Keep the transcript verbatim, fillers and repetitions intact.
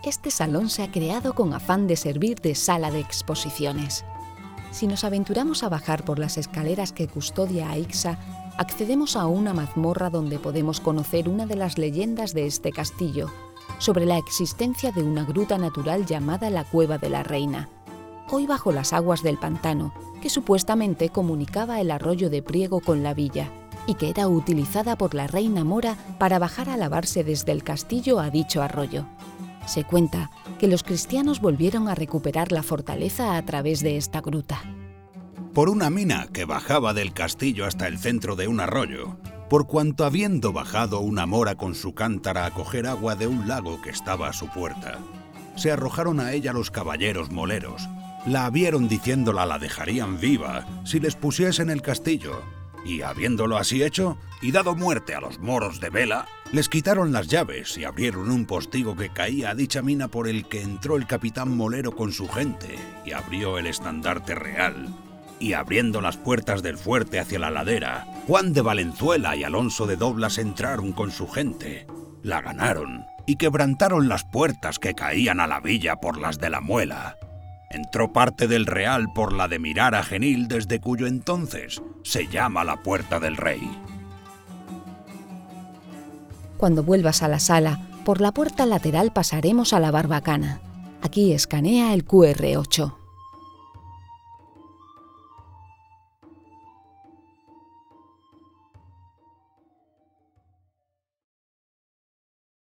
Este salón se ha creado con afán de servir de sala de exposiciones. Si nos aventuramos a bajar por las escaleras que custodia Aixa, accedemos a una mazmorra donde podemos conocer una de las leyendas de este castillo, sobre la existencia de una gruta natural llamada la Cueva de la Reina, hoy bajo las aguas del pantano, que supuestamente comunicaba el arroyo de Priego con la villa, y que era utilizada por la reina mora para bajar a lavarse desde el castillo a dicho arroyo. Se cuenta que los cristianos volvieron a recuperar la fortaleza a través de esta gruta. Por una mina que bajaba del castillo hasta el centro de un arroyo, por cuanto habiendo bajado una mora con su cántara a coger agua de un lago que estaba a su puerta, se arrojaron a ella los caballeros moleros, la vieron diciéndola la dejarían viva si les pusiesen el castillo, y habiéndolo así hecho, y dado muerte a los moros de vela, les quitaron las llaves y abrieron un postigo que caía a dicha mina por el que entró el capitán molero con su gente y abrió el estandarte real. Y abriendo las puertas del fuerte hacia la ladera, Juan de Valenzuela y Alonso de Doblas entraron con su gente, la ganaron y quebrantaron las puertas que caían a la villa por las de la Muela. Entró parte del real por la de Mirara Genil, desde cuyo entonces se llama la Puerta del Rey. Cuando vuelvas a la sala, por la puerta lateral pasaremos a la barbacana. Aquí escanea el cu erre ocho.